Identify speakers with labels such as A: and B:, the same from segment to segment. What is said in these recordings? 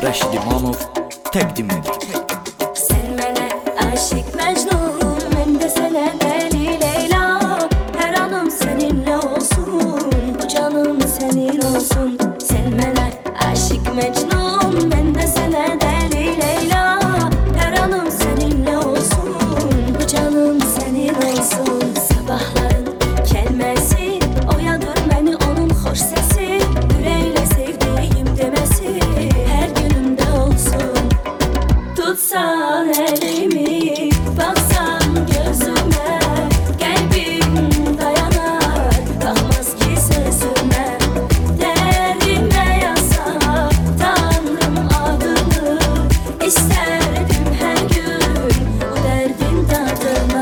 A: Rəşid İmamov təqdim edir.
B: Sen mənə aşık Mecnun, mən də sənə dəli Leyla. Hər anım səninlə olsun, bu canım sənin olsun. Sen mənə aşık Mecnun, mən də sənə dəli Leyla. Hər anım səninlə olsun, bu canım sənin olsun. Sabahların kəlməsi oyadır məni, onun xoş səsi, ürəklə sevdiyim deməsi hər günümdə olsun. Tutsan elimi, baksan gözüme, kalbim dayanar, bakmaz ki sözüme. Derdime yazsa Tanrım adını, isterdim her gün bu derdin tadını.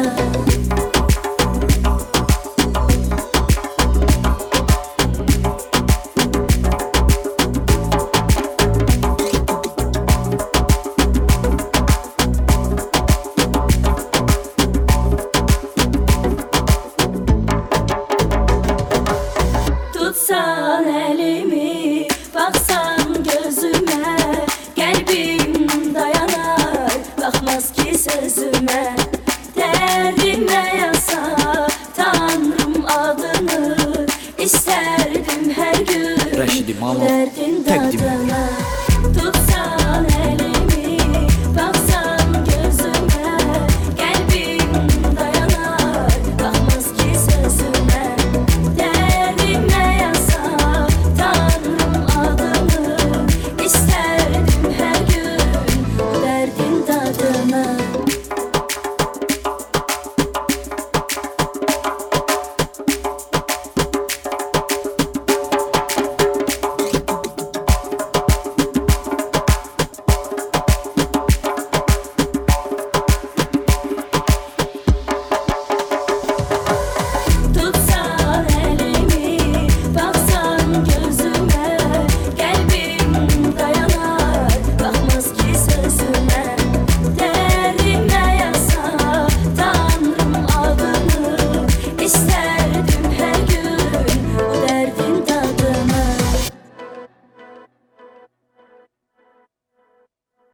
B: Tutsan elimi, baksan gözüme, kalbim dayanar, bakmaz ki sözüme. Derdime yazsa Tanrım adını, isterdim her gün
A: Rəşid İmamov
B: derdin
A: təqdim edir.
B: dadına.